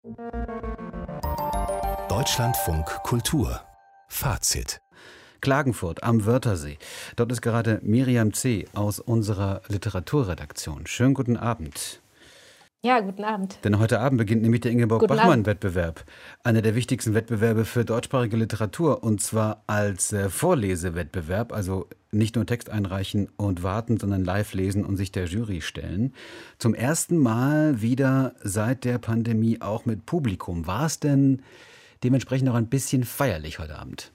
Deutschlandfunk Kultur Fazit. Klagenfurt am Wörthersee. Dort ist gerade Miriam C. aus unserer Literaturredaktion. Schönen guten Abend. Ja, guten Abend. Denn heute Abend beginnt nämlich der Ingeborg-Bachmann-Wettbewerb. Einer der wichtigsten Wettbewerbe für deutschsprachige Literatur. Und zwar als Vorlesewettbewerb. Also nicht nur Text einreichen und warten, sondern live lesen und sich der Jury stellen. Zum ersten Mal wieder seit der Pandemie auch mit Publikum. War es denn dementsprechend auch ein bisschen feierlich heute Abend?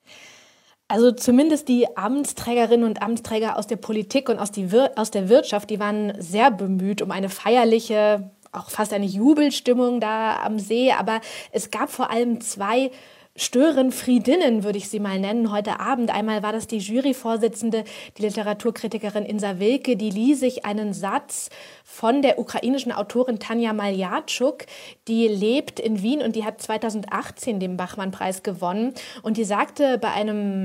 Also zumindest die Amtsträgerinnen und Amtsträger aus der Politik und aus der Wirtschaft, die waren sehr bemüht um eine feierliche, auch fast eine Jubelstimmung da am See. Aber es gab vor allem zwei Störenfriedinnen, würde ich sie mal nennen, heute Abend. Einmal war das die Juryvorsitzende, die Literaturkritikerin Insa Wilke, die lieh sich einen Satz von der ukrainischen Autorin Tanja Maljatschuk, die lebt in Wien und die hat 2018 den Bachmann-Preis gewonnen. Und die sagte bei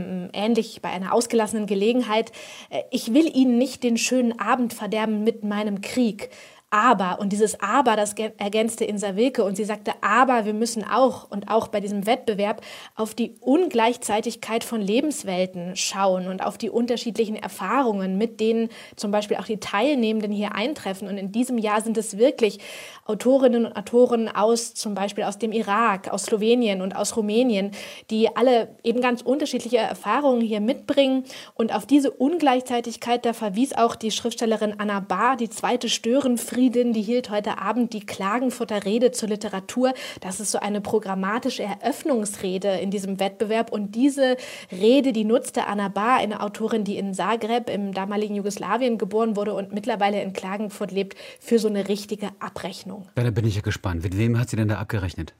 einer ausgelassenen Gelegenheit: Ich will Ihnen nicht den schönen Abend verderben mit meinem Krieg. Aber, und dieses Aber, das ergänzte Insa Wilke, und sie sagte, aber wir müssen auch bei diesem Wettbewerb auf die Ungleichzeitigkeit von Lebenswelten schauen und auf die unterschiedlichen Erfahrungen, mit denen zum Beispiel auch die Teilnehmenden hier eintreffen. Und in diesem Jahr sind es wirklich Autorinnen und Autoren zum Beispiel aus dem Irak, aus Slowenien und aus Rumänien, die alle eben ganz unterschiedliche Erfahrungen hier mitbringen. Und auf diese Ungleichzeitigkeit, da verwies auch die Schriftstellerin Anna Bahr, die zweite Störenfriedin, die hielt heute Abend die Klagenfurter Rede zur Literatur. Das ist so eine programmatische Eröffnungsrede in diesem Wettbewerb. Und diese Rede, die nutzte Anna Bahr, eine Autorin, die in Zagreb im damaligen Jugoslawien geboren wurde und mittlerweile in Klagenfurt lebt, für so eine richtige Abrechnung. Ja, da bin ich ja gespannt. Mit wem hat sie denn da abgerechnet?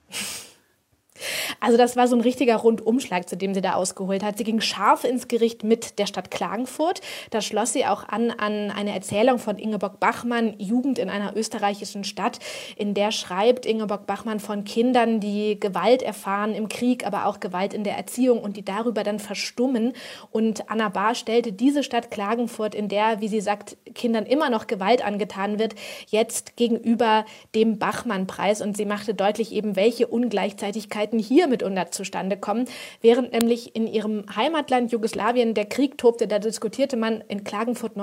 Also das war so ein richtiger Rundumschlag, zu dem sie da ausgeholt hat. Sie ging scharf ins Gericht mit der Stadt Klagenfurt. Da schloss sie auch an eine Erzählung von Ingeborg Bachmann, Jugend in einer österreichischen Stadt. In der schreibt Ingeborg Bachmann von Kindern, die Gewalt erfahren im Krieg, aber auch Gewalt in der Erziehung und die darüber dann verstummen. Und Anna Bahr stellte diese Stadt Klagenfurt, in der, wie sie sagt, Kindern immer noch Gewalt angetan wird, jetzt gegenüber dem Bachmann-Preis. Und sie machte deutlich eben, welche Ungleichzeitigkeiten hier mitunter zustande kommen. Während nämlich in ihrem Heimatland Jugoslawien der Krieg tobte, da diskutierte man in Klagenfurt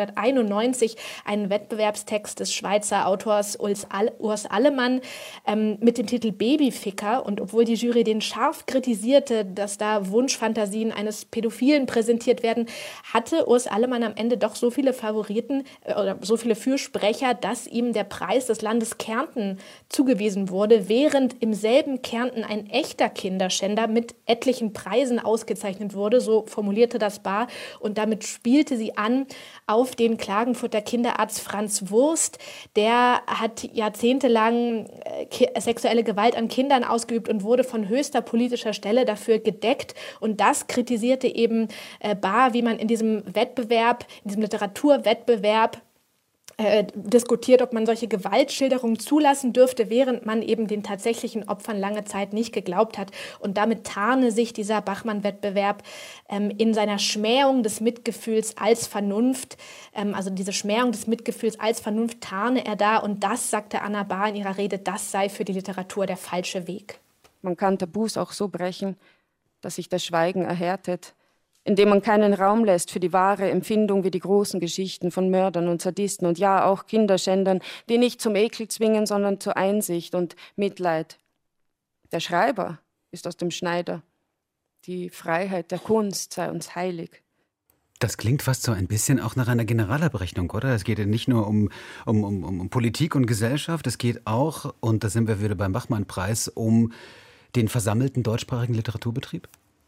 1991 einen Wettbewerbstext des Schweizer Autors Urs Allemann mit dem Titel Babyficker. Und obwohl die Jury den scharf kritisierte, dass da Wunschfantasien eines Pädophilen präsentiert werden, hatte Urs Allemann am Ende doch so viele Favoriten oder so viele Fürsprecher, dass ihm der Preis des Landes Kärnten zugewiesen wurde, während im selben Kärnten ein echter Kinderschänder mit etlichen Preisen ausgezeichnet wurde, so formulierte das Bahr. Und damit spielte sie an auf den Klagenfurter Kinderarzt Franz Wurst. Der hat jahrzehntelang sexuelle Gewalt an Kindern ausgeübt und wurde von höchster politischer Stelle dafür gedeckt. Und das kritisierte eben Bahr, wie man in diesem Wettbewerb, in diesem Literaturwettbewerb diskutiert, ob man solche Gewaltschilderungen zulassen dürfte, während man eben den tatsächlichen Opfern lange Zeit nicht geglaubt hat. Und damit tarne sich dieser Bachmann-Wettbewerb in seiner Schmähung des Mitgefühls als Vernunft. Also diese Schmähung des Mitgefühls als Vernunft tarne er da. Und das, sagte Anna Bahr in ihrer Rede, das sei für die Literatur der falsche Weg. Man kann Tabus auch so brechen, dass sich das Schweigen erhärtet, indem man keinen Raum lässt für die wahre Empfindung wie die großen Geschichten von Mördern und Sadisten und ja auch Kinderschändern, die nicht zum Ekel zwingen, sondern zur Einsicht und Mitleid. Der Schreiber ist aus dem Schneider. Die Freiheit der Kunst sei uns heilig. Das klingt fast so ein bisschen auch nach einer Generalabrechnung, oder? Es geht ja nicht nur um Politik und Gesellschaft, es geht auch, und da sind wir wieder beim Bachmann-Preis, um den versammelten deutschsprachigen Literaturbetrieb?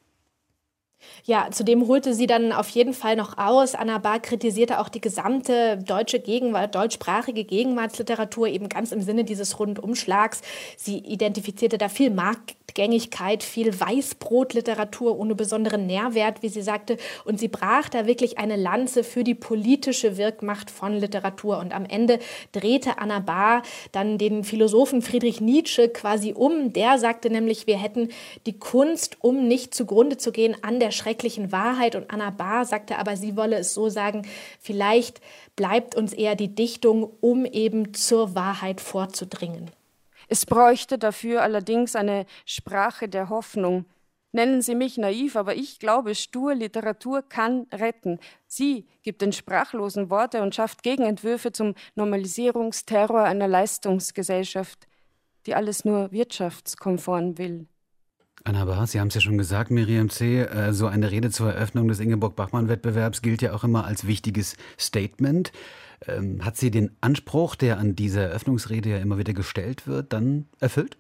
Ja, zudem holte sie dann auf jeden Fall noch aus. Anna Bahr kritisierte auch die gesamte deutschsprachige Gegenwartsliteratur eben ganz im Sinne dieses Rundumschlags. Sie identifizierte da viel Marktgängigkeit, viel Weißbrotliteratur ohne besonderen Nährwert, wie sie sagte. Und sie brach da wirklich eine Lanze für die politische Wirkmacht von Literatur. Und am Ende drehte Anna Bahr dann den Philosophen Friedrich Nietzsche quasi um. Der sagte nämlich, wir hätten die Kunst, um nicht zugrunde zu gehen, an der schrecklichen Wahrheit. Und Anna Bahr sagte aber, sie wolle es so sagen, vielleicht bleibt uns eher die Dichtung, um eben zur Wahrheit vorzudringen. Es bräuchte dafür allerdings eine Sprache der Hoffnung. Nennen Sie mich naiv, aber ich glaube stur, Literatur kann retten. Sie gibt den Sprachlosen Worte und schafft Gegenentwürfe zum Normalisierungsterror einer Leistungsgesellschaft, die alles nur wirtschaftskonform will. Anna Bahr, Sie haben es ja schon gesagt, Miriam C., so eine Rede zur Eröffnung des Ingeborg-Bachmann-Wettbewerbs gilt ja auch immer als wichtiges Statement. Hat sie den Anspruch, der an dieser Eröffnungsrede ja immer wieder gestellt wird, dann erfüllt?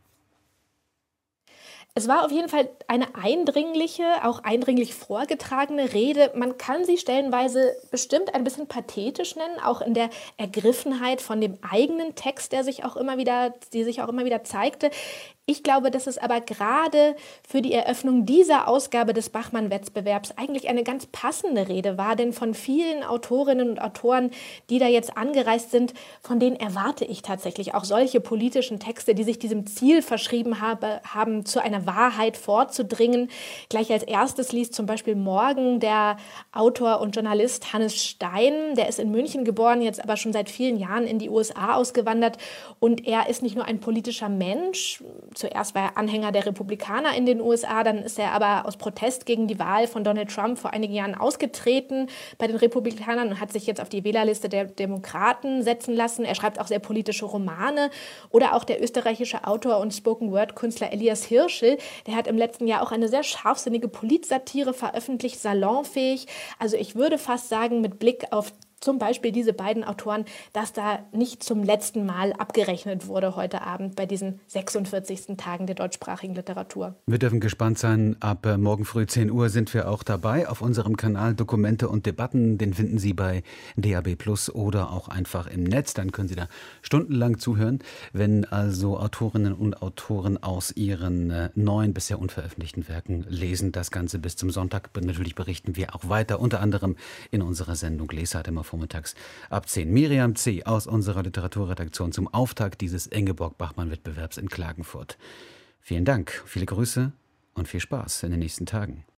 Es war auf jeden Fall eine eindringliche, auch eindringlich vorgetragene Rede. Man kann sie stellenweise bestimmt ein bisschen pathetisch nennen, auch in der Ergriffenheit von dem eigenen Text, die sich auch immer wieder zeigte. Ich glaube, dass es aber gerade für die Eröffnung dieser Ausgabe des Bachmann-Wettbewerbs eigentlich eine ganz passende Rede war, denn von vielen Autorinnen und Autoren, die da jetzt angereist sind, von denen erwarte ich tatsächlich auch solche politischen Texte, die sich diesem Ziel verschrieben haben, zu einer Wahrheit vorzudringen. Gleich als erstes liest zum Beispiel morgen der Autor und Journalist Hannes Stein, der ist in München geboren, jetzt aber schon seit vielen Jahren in die USA ausgewandert, und er ist nicht nur ein politischer Mensch. Zuerst war er Anhänger der Republikaner in den USA, dann ist er aber aus Protest gegen die Wahl von Donald Trump vor einigen Jahren ausgetreten bei den Republikanern und hat sich jetzt auf die Wählerliste der Demokraten setzen lassen. Er schreibt auch sehr politische Romane. Oder auch der österreichische Autor und Spoken-Word-Künstler Elias Hirschl, der hat im letzten Jahr auch eine sehr scharfsinnige Politsatire veröffentlicht, salonfähig. Also ich würde fast sagen, mit Blick auf zum Beispiel diese beiden Autoren, dass da nicht zum letzten Mal abgerechnet wurde heute Abend bei diesen 46. Tagen der deutschsprachigen Literatur. Wir dürfen gespannt sein. Ab morgen früh 10 Uhr sind wir auch dabei auf unserem Kanal Dokumente und Debatten. Den finden Sie bei DAB+ oder auch einfach im Netz. Dann können Sie da stundenlang zuhören, wenn also Autorinnen und Autoren aus ihren neuen, bisher unveröffentlichten Werken lesen. Das Ganze bis zum Sonntag. Natürlich berichten wir auch weiter, unter anderem in unserer Sendung Lesart immer vormittags ab 10. Miriam C. aus unserer Literaturredaktion zum Auftakt dieses Ingeborg-Bachmann-Wettbewerbs in Klagenfurt. Vielen Dank, viele Grüße und viel Spaß in den nächsten Tagen.